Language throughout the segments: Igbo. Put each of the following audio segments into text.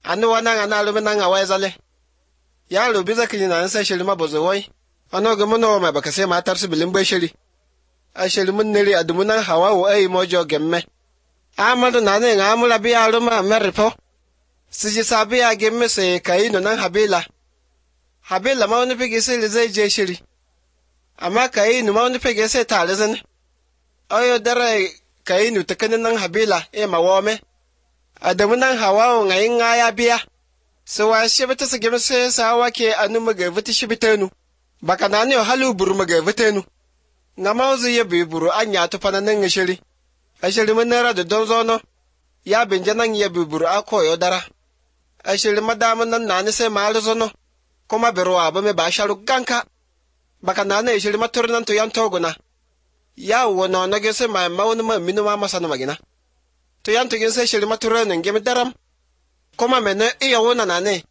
anu wana ngana alume na nga waizale ya lo biza kini na nsa shiri mabozo woi ono go mono ma baka se ma tarsu bilin bai shiri a shiri mun neri adumunan hawa wo ai mojo gemme amadu na ne nga amula bi aluma meripo siji sabi ya gemme se kai no nan habila ma wani pege se zai je shiri amma kai no ma wani pege se tare zan ayo dare kai no takanin nan habila ma wome adumunan hawa wo ngai nga ya biya so wa shibita su gemi sai sa wake anu maga vita shibitenu baka na ne halu buru maga vitenu na mauzu ya bi buru anya to fana nan shiri ashiri mun nara da donzono ya binje nan ya bi buru akoyo dara ashiri madamun nan na ni sai malu zono kuma birwa ba me ba sharu ganka baka na ne shiri maturnan to yan toguna ya wono na ge sai mai mawun ma minu ma masana magina to yan to gen sai shiri maturnan gemi daram kuma mene iya wona na ne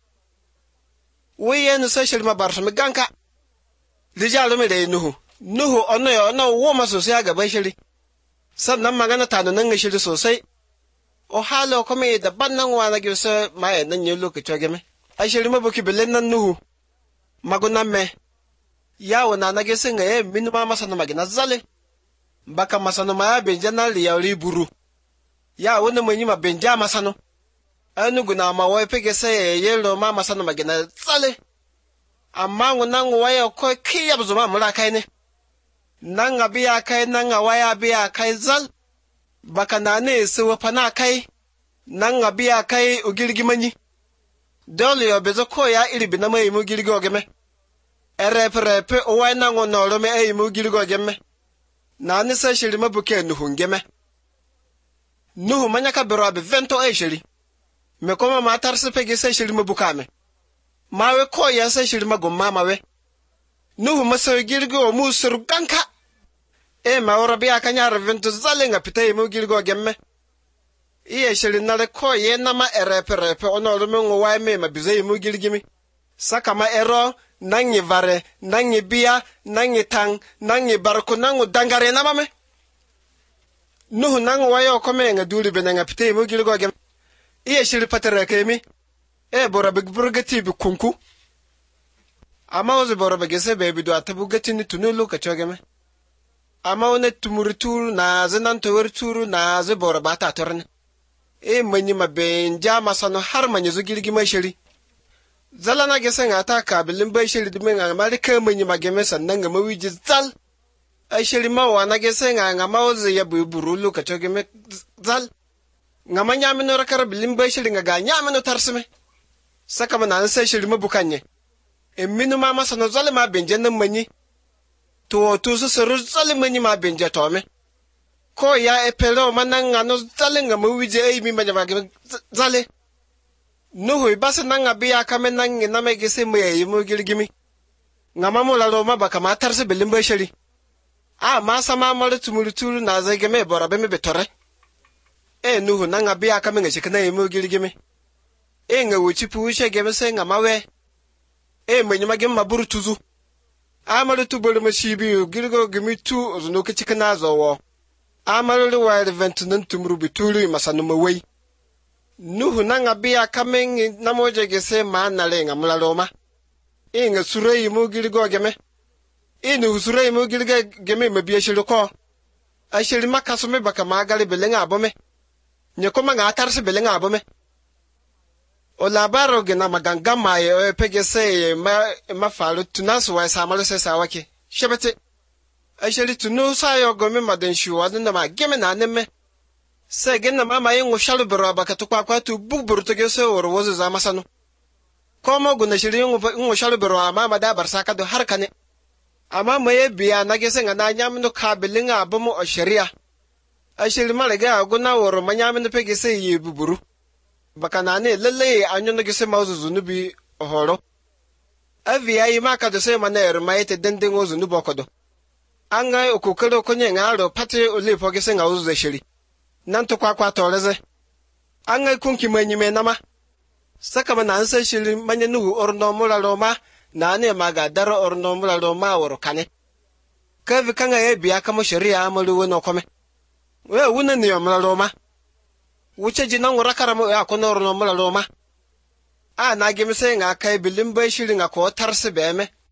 wiye nu sai shirma bar mi ganka lijalu me de nuhu onno yo no wo ma sosai ga ban shiri sannan magana ta nan ga shiri sosai o halo kuma da bannan wa na gisa mai nan ne lokaci ga me ai shiri ma buki bilen nan nuhu magunan me yawo na gisa ga ye min ma masana magina zale baka masana ma ya benjana liyari buru ya wona manyi ma benja masano anugu na ma wai pege sai yelo ma masana magina tsale amma ngunan waya ko kiyab zuma mura kai ne nan abiya kai nan waya biya kai zal baka na ne su fana kai nan abiya kai ugirgimanyi dole yo bezo ko ya iribi na mai mu girgo geme erepe o wai nan ngono ro me ai mu girgo geme na ni sai shiri mabuke nuhu geme nuhu manyaka bero abe vento ai shiri me koma matar su pege sai shiri mabukame mawe ko ya sai shiri magumma mawe nuhu maso girgo mu surganka ma wora biya kanya revento zalenga pitay mu girgo gemme iye shiri nare ko ye nama erepe ono rumengo wa me mabizai mu girgimi saka ma ero nanyi vare nanyi biya nanyi tang nanyi barku nangu dangare nama me nuhu nangu wayo kome nga duli benanga pitay mu girgo gemme iye shiri patara kemi bora big burgati bi kunku ama ozi bora bagese be bidu atabu gati ni tunulu ka chogeme ama one tumuruturu na zenan towerturu na ze bora bata torne manyi mabenja masano har manyi zo girgi mai shiri zalana gese ngata kabilin bai shiri dimen nga mari ka manyi mageme sannan ga mawiji zal ai shiri mawa na gese nga mawozi ya buru ka chogeme zal nga manya mino rakar bilin bai shiri nga ga nya mino tarsime saka mana sai shiri mabukanye minu ma masano zalima benje nan manyi to su suru zalimanyi ma benje to me ko ya epelo manan ngano zalinga mu wije ai mi manya ba zale nuhu bas nan abiya kamen nan na me gese mu yayi mu girgimi ngama mu la roma baka ma tarse bilin bai shiri ma sama mar tumuruturu na zai game borabe me betore nuhu nan abiya kamen shi kana yi mu girgimi nga wuci puushe geme se nga mawe manyi magem maburu tuzu amaru tubulu mashibi girgo gimi tu ozuno kichikana zowo amaru wa reventunan tumru bitulu masanu mawei nuhu nanga biya kamen namoje gese ma nale nga mulaloma nga surei mu girgo geme nuhu surei mu girgo geme mabiya shiruko ashiri makasume baka magali belenga abome nyekoma nga atarse belenga abome o labaro gina maganga maye pege se ma falu tunasu wa samalu se sawake shebete ashiri tunu sayo gomi madan shuwa dunda ma geme na nemme se gina mama yin ushalu bero baka tu kwa tu bugburu to ge se woro wozu za masanu komo guna shiri yin ushalu bero mama da barsaka do har kane amma maye biya na ge se ngana nyamnu kabilinga abumu o sharia ashiri malaga guna woro manyamnu pege se yi buburu baka na ne lalle anyo gese mauzu zunubi horo aviya yi maka da sai mana yar mai ta dandin ozu nubo kodo an ga okokoro konye ngaro pate ole po gese nga ozu shiri nan to kwakwa toreze an ga kunki manyi me nama saka mana an sai shiri manya nuhu orno mura roma na ne maga daro orno mura roma woro kane kavi kanga ye biya kama shari'a amalu wono kome we wuna ne mura roma wuce jinan rakara mu ya kono orno mura roma a na gimse nga kai bilim bai shiri nga ko tarsi beme